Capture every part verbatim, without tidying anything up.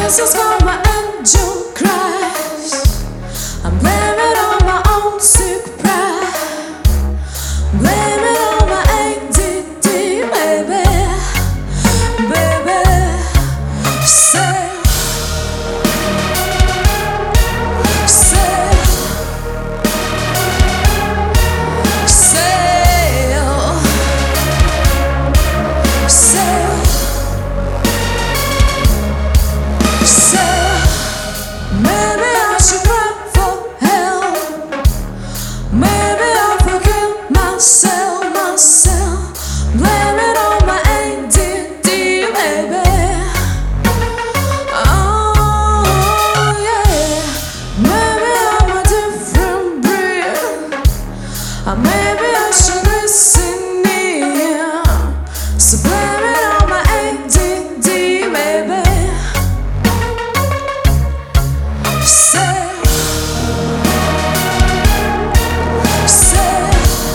This is called my angel cries. I'm blaming on my own sick pride. Blaming on my A D D, baby, baby. Say, say, say, oh, say. Maybe I should run for help. Maybe I forgive myself, myself. Blame it on my A D D, baby. Oh yeah. Maybe I'm a different breed. Or maybe I should listen in. So blame it on my A D D, baby. Say, say,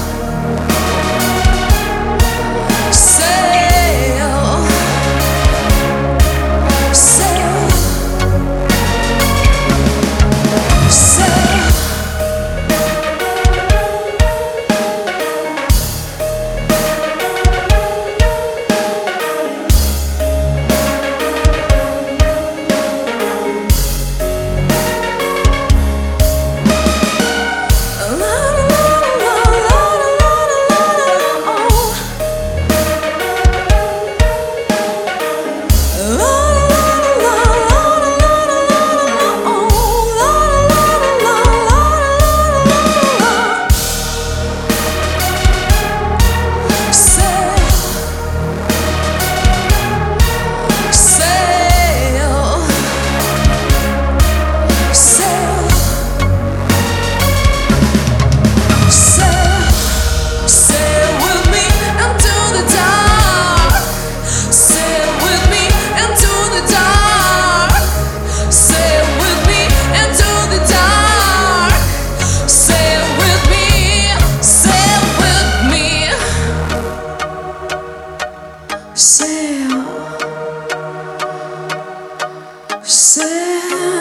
say, oh, say, say. Sail, sail.